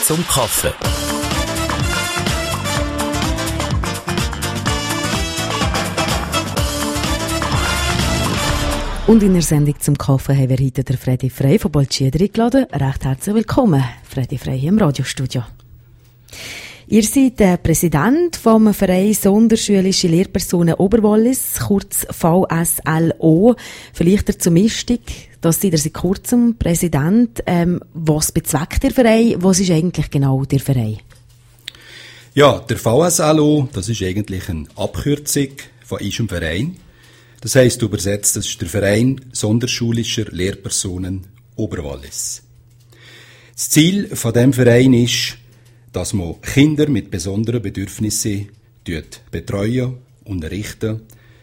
zum Kaffee. Und in der Sendung zum Kaffee haben wir heute den Fredi Frey von Bolschieder eingeladen. Recht herzlich willkommen, Fredi Frey hier im Radiostudio. Ihr seid der Präsident vom Verein Sonderschulische Lehrpersonen Oberwallis, kurz VSLO. Vielleicht zur Mistung, dass seid ihr seit kurzem Präsident. Was bezweckt der Verein? Was ist eigentlich genau der Verein? Ja, der VSLO, das ist eigentlich eine Abkürzung von unserem Verein. Das heisst übersetzt, das ist der Verein Sonderschulischer Lehrpersonen Oberwallis. Das Ziel von dem Verein ist, dass man Kinder mit besonderen Bedürfnissen betreuen, unterrichten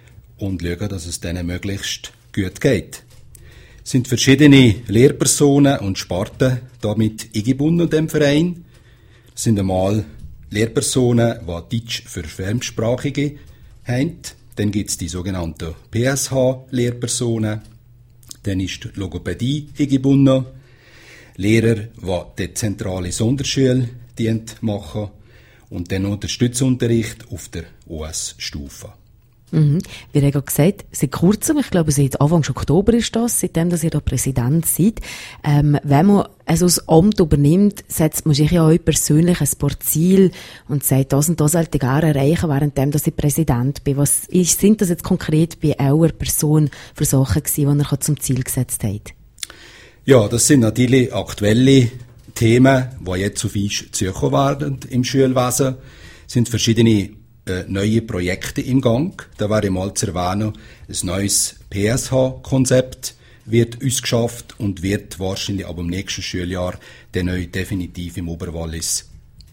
und schauen, dass es denen möglichst gut geht. Es sind verschiedene Lehrpersonen und Sparten damit eingebunden in dem Verein. Es sind einmal Lehrpersonen, die Deutsch für Fremdsprachige haben. Dann gibt es die sogenannten PSH-Lehrpersonen. Dann ist die Logopädie eingebunden. Lehrer, die dezentrale Sonderschule machen. Und dann noch der Stützunterricht auf der OS-Stufe. Mhm. Wir haben gerade gesagt, seit kurzem, ich glaube seit Anfang Oktober ist das, seitdem dass ihr da Präsident seid. Wenn man also das Amt übernimmt, setzt man sich ja auch persönlich ein paar Ziele und sagt, das und das sollte ich gerne erreichen, währenddem dass ich Präsident bin. Was sind das jetzt konkret bei eurer Person für Sachen gewesen, die ihr zum Ziel gesetzt habt? Ja, das sind natürlich aktuelle Themen, die jetzt auf uns zukommen werden im Schulwesen. Es sind verschiedene neue Projekte im Gang. Da wäre mal zu erwähnen, ein neues PSH-Konzept wird uns geschafft und wird wahrscheinlich ab dem nächsten Schuljahr dann neu definitiv im Oberwallis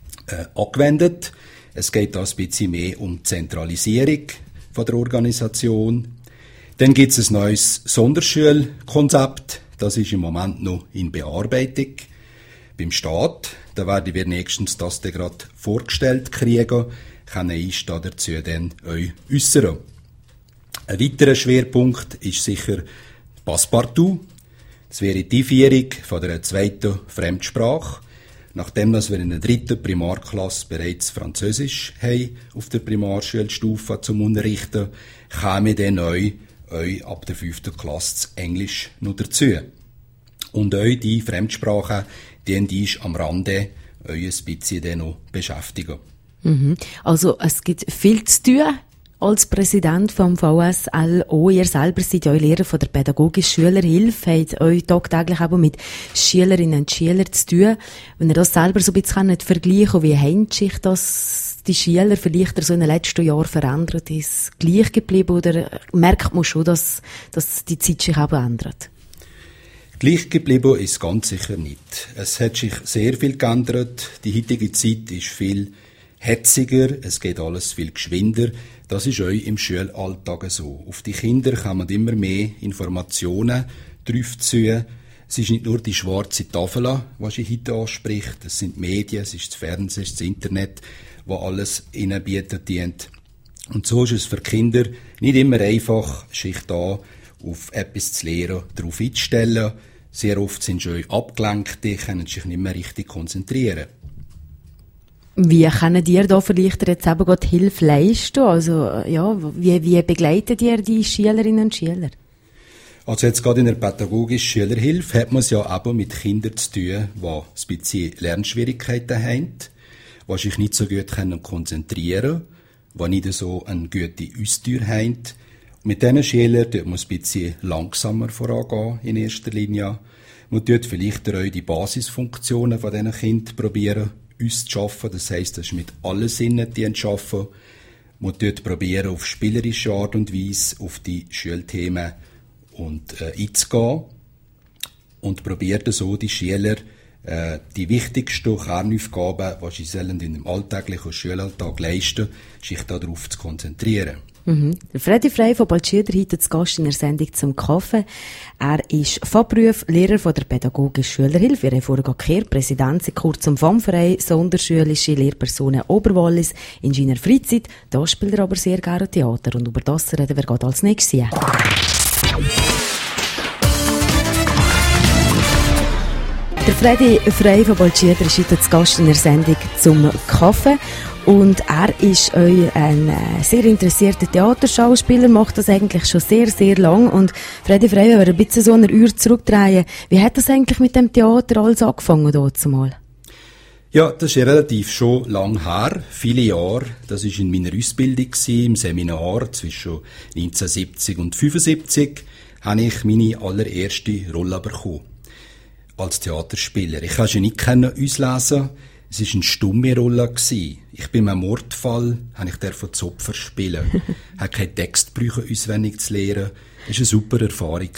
angewendet. Es geht da ein bisschen mehr um die Zentralisierung von der Organisation. Dann gibt es ein neues Sonderschulkonzept. Das ist im Moment noch in Bearbeitung beim Staat. Da werden wir nächstens das dann gerade vorgestellt kriegen. Kann ich dazu dann euch äußern. Ein weiterer Schwerpunkt ist sicher Passepartout. Das wäre die Einführung von der zweiten Fremdsprache. Nachdem wir in der 3. Primarklasse bereits Französisch haben, auf der Primarschulstufe zum Unterrichten, käme dann euch ab der 5. Klasse das Englisch noch dazu. Und euch die Fremdsprache, die ist am Rande euch ein bisschen dann noch beschäftigen. Also es gibt viel zu tun als Präsident vom VSLO. Ihr selber seid ja Lehrer von der pädagogischen Schülerhilfe, habt euch tagtäglich aber mit Schülerinnen und Schülern zu tun. Wenn ihr das selber so ein bisschen vergleichen, wie haben sich das die Schüler vielleicht so in den letzten Jahren verändert? Ist es gleich geblieben oder merkt man schon, dass die Zeit sich auch ändert? Gleich geblieben ist ganz sicher nicht. Es hat sich sehr viel geändert. Die heutige Zeit ist viel hetziger, es geht alles viel geschwinder. Das ist euch im Schulalltag so. Auf die Kinder kommen immer mehr Informationen drauf zu. Es ist nicht nur die schwarze Tafel, was ich heute anspricht. Es sind Medien, es ist das Fernsehen, es ist das Internet, was alles ihnen bietet. Und so ist es für Kinder nicht immer einfach, sich da auf etwas zu lernen, darauf einzustellen. Sehr oft sind sie euch abgelenkt, die können sich nicht mehr richtig konzentrieren. Wie können ihr da vielleicht jetzt eben gerade Hilfe leisten? Also, ja, wie begleitet ihr die Schülerinnen und Schüler? Also jetzt gerade in der pädagogischen Schülerhilfe hat man es ja eben mit Kindern zu tun, die ein bisschen Lernschwierigkeiten haben, die sich nicht so gut konzentrieren können, die nicht so eine gute Austausch haben. Mit diesen Schülern tut man ein bisschen langsamer vorangehen in erster Linie. Man tut vielleicht auch die Basisfunktionen von diesen Kindern probieren, uns zu schaffen. Das heisst, das ist mit allen Sinnen, die zu schaffen. Man tut probieren, auf spielerische Art und Weise auf die Schulthemen einzugehen. Und probiert so die Schüler die wichtigsten Kernaufgaben, die sie in dem alltäglichen Schulalltag leisten, sich darauf zu konzentrieren. Der Fredi Frey von Bolschieder heute zu Gast in der Sendung zum Kaffee. Er ist Fachberuf Lehrer von der pädagogischen Schülerhilfe. Er ist vorher gehört, Präsident seit kurzem vom Verein Sonderschulische Lehrpersonen Oberwallis in seiner Freizeit. Da spielt er aber sehr gerne Theater und über das reden wir gerade als nächstes. Der Freddy Frey von Bolschieder ist heute zu Gast in der Sendung «Zum Kaffee». Und er ist ein sehr interessierter Theaterschauspieler, macht das eigentlich schon sehr, sehr lang. Und Freddy Frey, wenn wir ein bisschen so eine Uhr zurückdrehen, wie hat das eigentlich mit dem Theater alles angefangen dort zumal? Ja, das ist ja relativ schon lang her, viele Jahre. Das war in meiner Ausbildung, im Seminar zwischen 1970 und 1975, habe ich meine allererste Rolle bekommen. Als Theaterspieler. Ich konnte sie nicht auslesen. Es war eine stumme Rolle. Ich bin im Mordfall, habe ich von Zopfer spielen. Ich habe keine Textbrüche auswendig zu lernen. Es war eine super Erfahrung.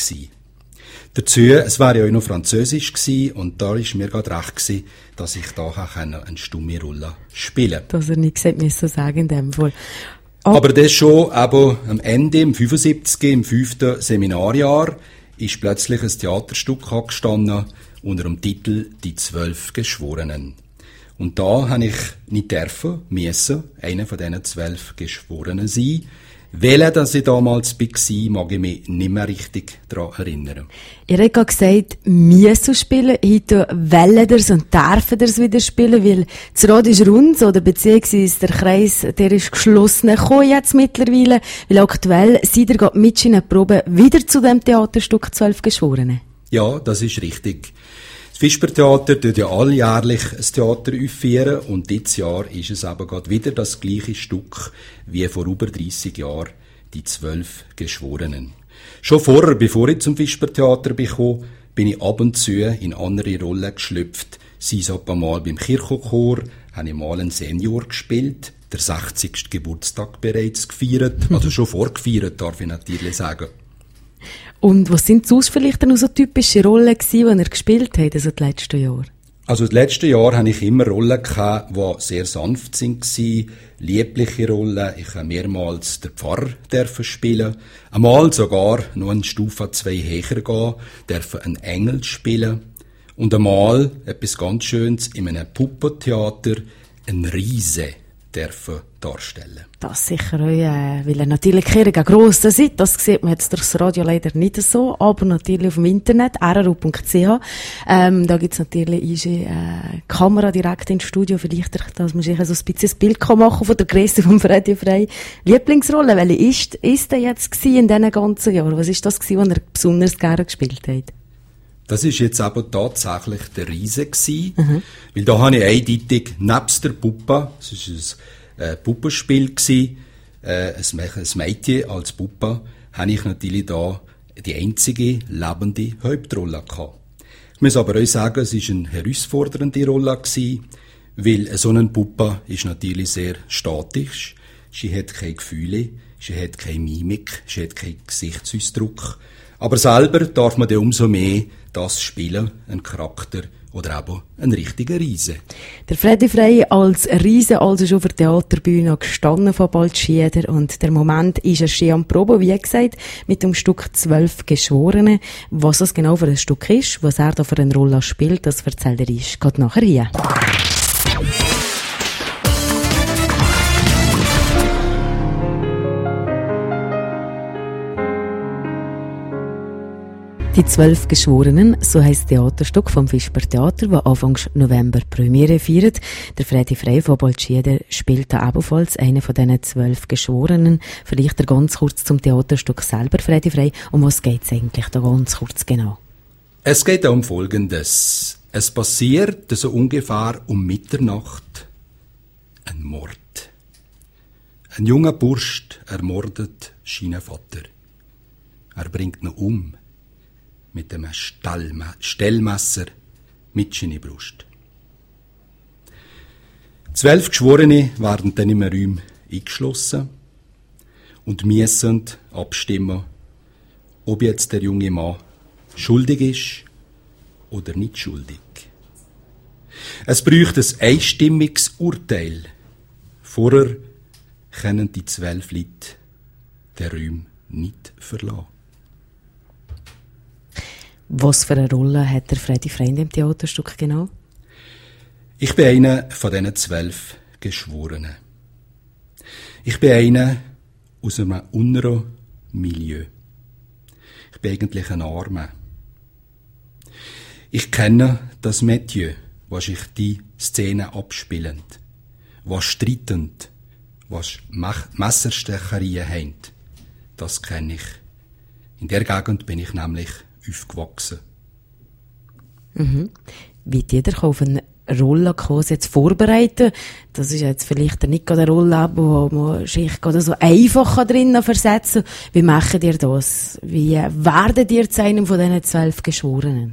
Dazu, es war ja auch noch Französisch und da war mir gerade recht, dass ich da eine stumme Rolle spielen konnte. Dass er nichts hätte sagen in dem Fall. Aber das schon, aber am Ende, im 75, im 5. Seminarjahr, ist plötzlich ein Theaterstück angestanden unter dem Titel «Die 12 Geschworenen». Und da habe ich nicht müssen, einer von diesen 12 Geschworenen sein. Welcher das ich damals war, mag ich mich nicht mehr richtig daran erinnern. Ihr habt gerade gesagt, müssen spielen. Heute wollen ihr und dürfen ihr wieder spielen, weil das Rad ist rund, oder beziehungsweise der Kreis, der ist geschlossen gekommen jetzt mittlerweile, weil aktuell seid ihr gerade mit in der Probe wieder zu dem Theaterstück «12 Geschworene». Ja, das ist richtig. Das Fispertheater tut ja alljährlich ein Theater aufführen und dieses Jahr ist es aber gerade wieder das gleiche Stück wie vor über 30 Jahren, die 12 Geschworenen. Schon vorher, bevor ich zum Fispertheater kam, bin ich ab und zu in andere Rollen geschlüpft. Sei es etwa mal beim Kirchenchor, habe ich mal einen Senior gespielt, der 60. Geburtstag bereits gefeiert, also schon vorgefeiert, darf ich natürlich sagen. Und was sind sonst vielleicht noch so typische Rollen gewesen, die ihr gespielt habt, also die letzten Jahre? Also das letzte Jahr hatte ich immer Rollen gehabt, die sehr sanft waren, liebliche Rollen. Ich habe mehrmals den Pfarrer spielen, einmal sogar noch eine Stufe 2 höher gehen, dürfen einen Engel spielen und einmal, etwas ganz Schönes, in einem Puppentheater einen Riese dürfen darstellen. Das sicher auch, weil er natürlich Kirche gross seid. Das sieht man jetzt durch das Radio leider nicht so, aber natürlich auf dem Internet, rru.ch. Da gibt's natürlich eine Kamera direkt ins Studio, vielleicht, dass man sich so ein bisschen ein Bild machen kann von der Grösse von Freddy Frey. Lieblingsrolle, welche ist der jetzt in diesen ganzen Jahren? Was ist das gewesen, was er besonders gerne gespielt hat? Das ist jetzt aber tatsächlich der Riese gewesen, weil da habe ich eindeutig nebst der Puppe, es ist ein Puppenspiel gewesen, ein Mädchen als Puppe, habe ich natürlich da die einzige lebende Hauptrolle gehabt. Ich muss aber auch sagen, es ist eine herausfordernde Rolle gewesen, weil so eine Puppe ist natürlich sehr statisch, sie hat keine Gefühle, sie hat keine Mimik, sie hat keinen Gesichtsausdruck. Aber selber darf man dann umso mehr das spielen, einen Charakter oder eben einen richtigen Riese. Der Freddy Frey als Riese, also schon auf der Theaterbühne gestanden von Bolschieder, und der Moment ist er schon am Probe, wie gesagt, mit dem Stück 12 Geschworene. Was das genau für ein Stück ist, was er da für eine Rolle spielt, das erzählt er uns gerade nachher hier. Die 12 Geschworenen, so heisst das Theaterstück vom Fispertheater, das Anfang November Premiere feiert. Der Freddy Frey von Bolschieder spielt da ebenfalls einen von diesen 12 Geschworenen. Vielleicht ganz kurz zum Theaterstück selber, Freddy Frey. Um was geht es eigentlich da ganz kurz genau? Es geht um Folgendes. Es passiert so ungefähr um Mitternacht ein Mord. Ein junger Bursch ermordet seinen Vater. Er bringt ihn um. Mit einem Stellmesser mit seiner Brust. 12 Geschworene werden dann im Raum eingeschlossen und müssen abstimmen, ob jetzt der junge Mann schuldig ist oder nicht schuldig. Es braucht ein einstimmiges Urteil. Vorher können die 12 Leute den Raum nicht verlassen. Was für eine Rolle hat der Freddy Frey in dem Theaterstück genau? Ich bin einer von diesen 12 Geschworenen. Ich bin einer aus einem unteren Milieu. Ich bin eigentlich ein Armer. Ich kenne das Metier, was sich die Szene abspielend, was streitend, was Messerstecherien haben. Das kenne ich. In der Gegend bin ich nämlich aufgewachsen. Mhm. Wie jeder auf eine Rollakurs jetzt vorbereiten? Das ist jetzt vielleicht nicht gerade eine Rolle, wo man sich gerade so einfach drinnen versetzen kann. Wie macht ihr das? Wie werdet ihr zu einem von diesen 12 Geschworenen?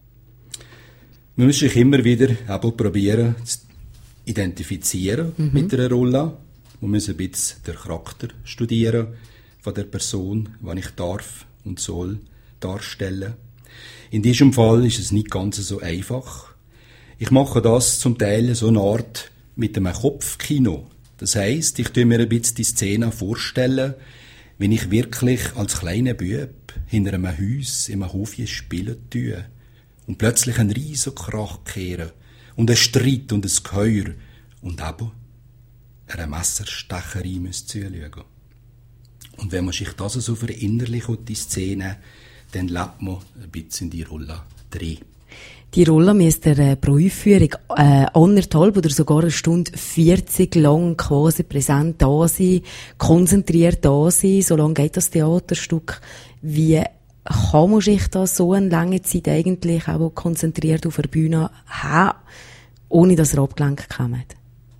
Man muss sich immer wieder probieren zu identifizieren mit einer Rolle. Man muss ein bisschen den Charakter studieren von der Person, die ich darf und soll darstellen. In diesem Fall ist es nicht ganz so einfach. Ich mache das zum Teil so eine Art mit einem Kopfkino. Das heisst, ich tue mir ein bisschen die Szene vorstellen, wenn ich wirklich als kleiner Bub hinter einem Haus im Hofje spielen tue und plötzlich einen riesen Krach kehren und ein Streit und ein Geheuer und eben einer Messerstecherei zuschauen. Und wenn man sich das so verinnerlicht, die Szene, dann lebt man ein bisschen in die Rolle drin. Die Rolle müsst ihr pro Aufführung 1,5 oder sogar 1:40 lang quasi präsent da sein, konzentriert da sein. So lange geht das Theaterstück. Wie kann man sich da so eine lange Zeit eigentlich auch konzentriert auf der Bühne haben, ohne dass ihr abgelenkt kommt?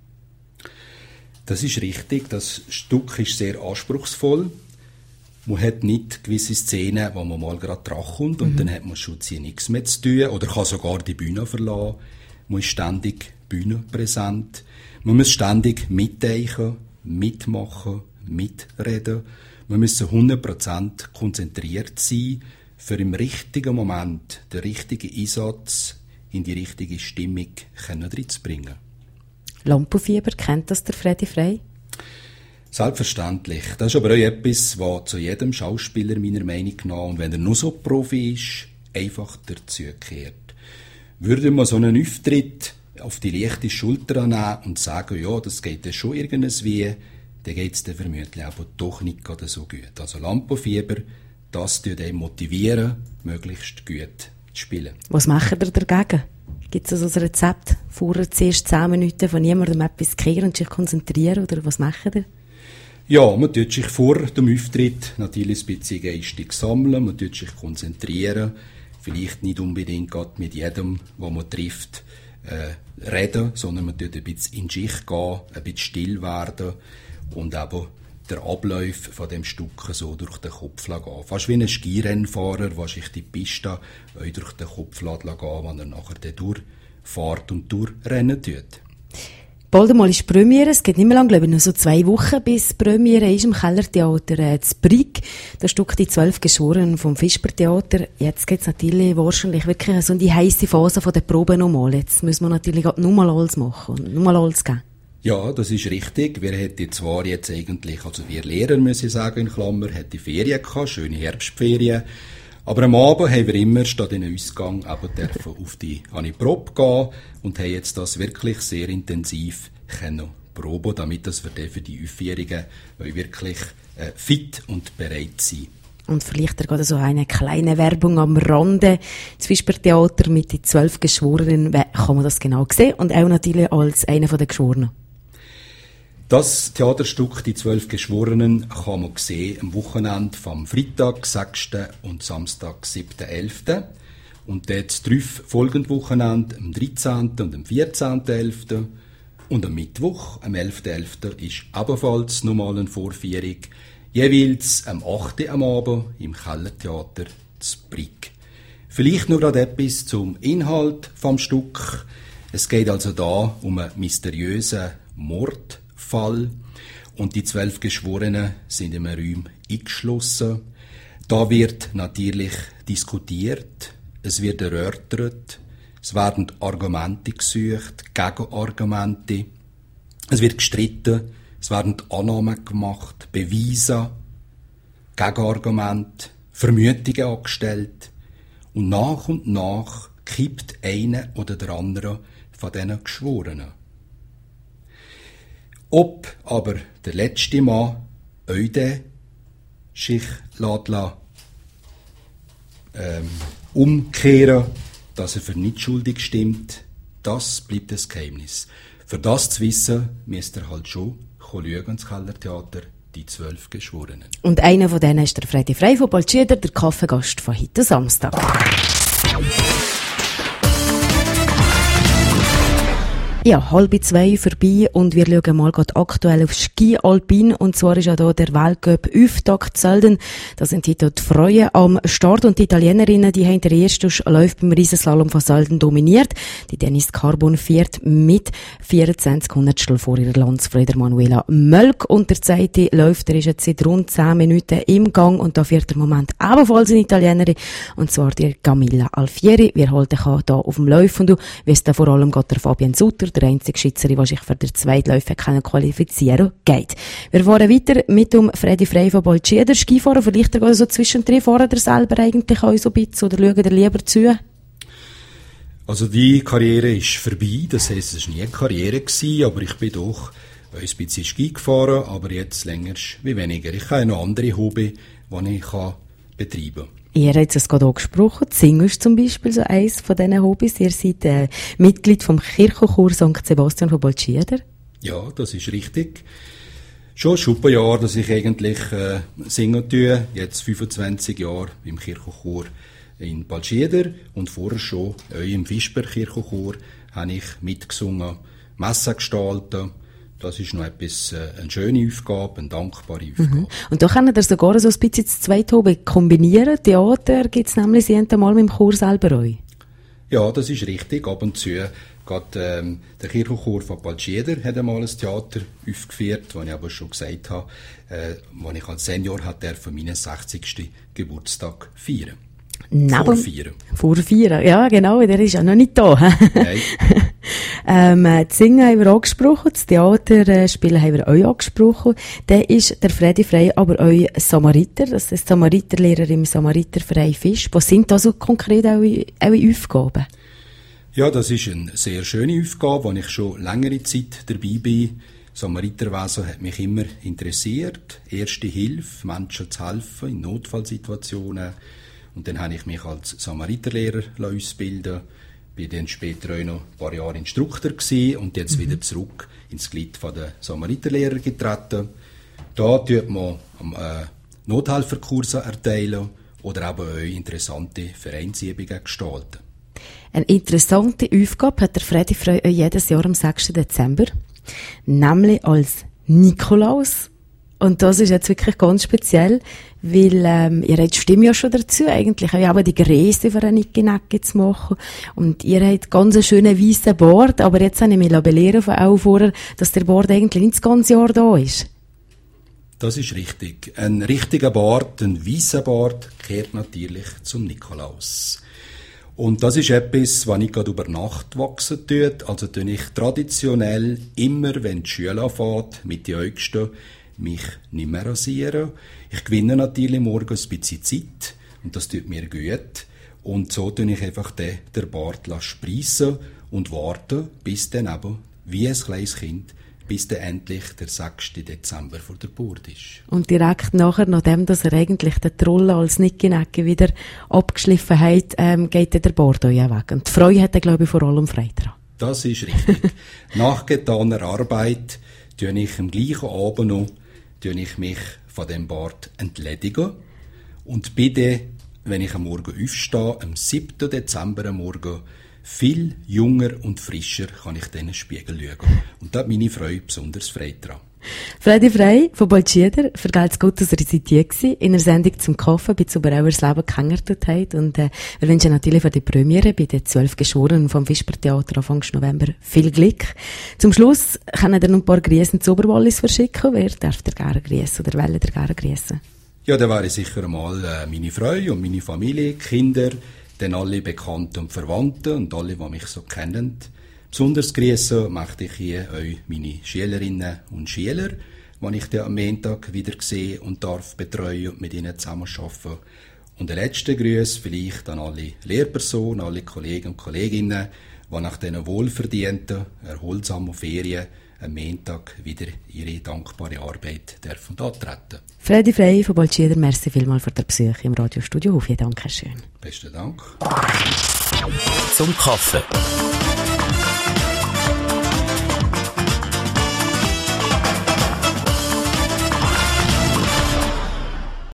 Das ist richtig. Das Stück ist sehr anspruchsvoll. Man hat nicht gewisse Szenen, wo man mal gerade drankommt und dann hat man schon nichts mehr zu tun oder kann sogar die Bühne verlassen. Man ist ständig bühnenpräsent. Man muss ständig mitdenken, mitmachen, mitreden. Man muss 100% konzentriert sein, für im richtigen Moment den richtigen Einsatz in die richtige Stimmung reinzubringen. Lampenfieber, kennt das der Freddy Frey? Selbstverständlich. Das ist aber auch etwas, was zu jedem Schauspieler meiner Meinung nach, und wenn er nur so Profi ist, einfach dazugehört. Würde man so einen Auftritt auf die leichte Schulter nehmen und sagen, ja, das geht ja schon irgendwie, dann geht es dann vermutlich aber doch nicht gerade so gut. Also Lampenfieber, das tut einen motivieren, möglichst gut zu spielen. Was macht ihr dagegen? Gibt es also ein Rezept? Vorher zuerst 10 Minuten von niemandem etwas kehren und sich konzentrieren, oder was macht ihr? Ja, man tut sich vor dem Auftritt natürlich ein bisschen geistig sammeln, man tut sich konzentrieren, vielleicht nicht unbedingt gerade mit jedem, den man trifft, reden, sondern man tut ein bisschen in sich gehen, ein bisschen still werden und eben der Ablauf von dem Stück so durch den Kopf gehen. Fast wie ein Skirennfahrer, der sich die Piste durch den Kopf gehen, wenn er nachher durchfährt und durchrennen tut. Bald einmal ist Premiere, es geht nicht mehr lang, glaube ich, noch so 2 Wochen, bis Premiere ist im Kellertheater zu Brig. Das Stück «Die 12 Geschworenen» vom Fispertheater. Jetzt geht es natürlich wahrscheinlich wirklich so in die heisse Phase der Probe nochmal. Jetzt müssen wir natürlich nochmal alles machen und nochmal alles geben. Ja, das ist richtig. Wir hätten zwar jetzt eigentlich, also wir Lehrer, muss ich sagen, in Klammer, hätten Ferien gehabt, schöne Herbstferien. Aber am Abend haben wir immer statt in den Ausgang dürfen auf die Probe gehen und haben jetzt das wirklich sehr intensiv proben, damit wir dann für die Aufführungen wirklich fit und bereit sind. Und vielleicht gerade so eine kleine Werbung am Rande. Das Fispertheater mit den 12 Geschworenen, kann man das genau sehen und auch natürlich als einer der Geschworenen. Das Theaterstück «Die 12 Geschworenen» kann man sehen am Wochenende vom Freitag, 6. und Samstag, 7.11. Und dann das 3 folgende Wochenende am 13. und am 14.11. Und am Mittwoch, am 11.11. ist ebenfalls nochmal eine Vorführung, jeweils am 8. am Abend im Kellertheater zu Brig. Vielleicht noch gerade etwas zum Inhalt vom Stück. Es geht also da um einen mysteriösen Mordfall und die 12 Geschworenen sind in einem Raum eingeschlossen. Da wird natürlich diskutiert, es wird erörtert, es werden Argumente gesucht, Gegenargumente, es wird gestritten, es werden Annahmen gemacht, Beweise, Gegenargumente, Vermutungen angestellt und nach kippt einer oder der andere von diesen Geschworenen. Ob aber der letzte Mann Eude sich umkehren, dass er für nicht schuldig stimmt, das bleibt ein Geheimnis. Für das zu wissen, müsst ihr halt schon schauen ins Kellertheater, die 12 Geschworenen. Und einer von denen ist der Fredi Frey von Baltschieder, der Kaffeegast von heute Samstag. Ja, 1:30 vorbei und wir schauen mal aktuell auf Ski Alpin. Und zwar ist ja da der Weltcup Auftakt Sölden. Da sind heute die Frauen am Start und die Italienerinnen, die haben den ersten Lauf beim Riesenslalom von Sölden dominiert. Die Dennis Carbon fährt mit 24 Hundertstel vor ihrer Landsfreude Manuela Mölk. Und der zweite Läufer ist jetzt seit rund 10 Minuten im Gang und da fährt im Moment ebenfalls eine Italienerin, und zwar die Camilla Alfieri. Wir halten hier auf dem Lauf und du wirst da vor allem geht der Fabian Sutter, der einzige Schweizer, der sich für den Zweitläufer qualifizieren geht. Wir fahren weiter mit dem Fredi Frey von Baltschieder. Skifahren, vielleicht so zwischendrin fahren ihr selber eigentlich auch so ein bisschen oder schauen ihr lieber zu? Also die Karriere ist vorbei, das heisst, es war nie eine Karriere gewesen, aber ich bin doch ein bisschen Ski gefahren, aber jetzt länger wie weniger. Ich habe noch andere Hobby, die ich betreiben kann. Ihr habt es gerade angesprochen, Singen ist zum Beispiel so eines von diesen Hobbys. Ihr seid Mitglied vom Kirchenchor St. Sebastian von Baltschieder. Ja, das ist richtig. Schon ein Jahr, dass ich eigentlich singen tue. Jetzt 25 Jahre im Kirchenchor in Baltschieder und vorher schon im Visper Kirchenchor habe ich mitgesungen, Messen gestalten. Das ist noch etwas, eine schöne Aufgabe, eine dankbare Aufgabe. Mhm. Und da können ihr sogar so ein bisschen das zweite Hobby kombinieren. Theater gibt es nämlich mal mit dem Chor selber auch. Ja, das ist richtig. Ab und zu gerade der Kirchenchor von Baltschieder hat einmal ein Theater aufgeführt, das ich aber schon gesagt habe, als ich als Senior von meinen 60. Geburtstag feiern. Vor 4. Ja, genau, der ist ja noch nicht da. Nein. Das Singen haben wir angesprochen, das Theater spielen haben wir auch angesprochen. Dann ist der Fredi Frey aber auch Samariter, das ist Samariterlehrer im Samariterverein Fisch. Was sind da so konkret eure Aufgaben? Ja, das ist eine sehr schöne Aufgabe, wo ich schon längere Zeit dabei bin. Samariterwesen hat mich immer interessiert. Erste Hilfe, Menschen zu helfen in Notfallsituationen. Und dann habe ich mich als Samariterlehrer ausbilden. Bin dann später auch noch ein paar Jahre Instruktor gewesen und jetzt wieder zurück ins Glied der Samariterlehrer getreten. Da tut man Nothelferkurse erteilen oder eben auch interessante Vereinsübungen gestalten. Eine interessante Aufgabe hat der Fredi Frey jedes Jahr am 6. Dezember, nämlich als Nikolaus. Und das ist jetzt wirklich ganz speziell, weil ihr habt die Stimme ja schon dazu, eigentlich auch die Gräse für eine Nicki-Nacki zu machen. Und ihr habt ganz einen schönen weißen Bart, aber jetzt habe ich mich belehren von auch vorher, dass der Bart eigentlich nicht das ganze Jahr da ist. Das ist richtig. Ein richtiger Bart, ein weißer Bart, gehört natürlich zum Nikolaus. Und das ist etwas, was nicht gerade über Nacht wachsen tut. Also tue ich traditionell immer, wenn die Schule anfängt, mit den Äugsten, mich nicht mehr rasieren. Ich gewinne natürlich morgen ein bisschen Zeit und das tut mir gut. Und so tue ich einfach den Bart spreissen und warte, bis dann eben, wie ein kleines Kind, bis dann endlich der 6. Dezember vor der Geburt ist. Und direkt nachher, nachdem dass er eigentlich den Troll als Nicki-Nacki wieder abgeschliffen hat, geht der Bart auch weg. Und die Freude hat er, glaube ich, vor allem frei dran. Das ist richtig. Nach getaner Arbeit tue ich am gleichen Abend noch mich von dem Bart entledigen und bitte, wenn ich am Morgen aufstehe, am 7. Dezember am Morgen, viel jünger und frischer kann ich in den Spiegel schauen. Und da hat meine Freude besonders frei dran. Fredi Frey von Baltschieder, vergelt's gut, dass ihr seid hier gewesen, in einer Sendung zum Kaffee, bis über euer Leben kennengelernt habt. Und wir wünschen natürlich für die Premiere bei den 12 Geschworenen vom Vispertheater Anfang November viel Glück. Zum Schluss können ihr noch ein paar Grüße zu Oberwallis verschicken. Wer darf ihr gerne grüßen oder wollt ihr gerne grüßen? Ja, da wäre sicher einmal meine Frau und meine Familie, Kinder, dann alle Bekannten und Verwandten und alle, die mich so kennen. Besonders grüßen möchte ich hier euch meine Schülerinnen und Schüler, die ich dann am Montag wieder sehe und darf betreuen und mit ihnen zusammen arbeiten. Und der letzte Gruß vielleicht an alle Lehrpersonen, alle Kollegen und Kolleginnen, die nach diesen wohlverdienten, erholsamen Ferien am Montag wieder ihre dankbare Arbeit dürfen antreten. Fredi Frey von Bolschieder, merci vielmals für den Besuch im Radiostudio Hof. Danke schön. Besten Dank. Zum Kaffee.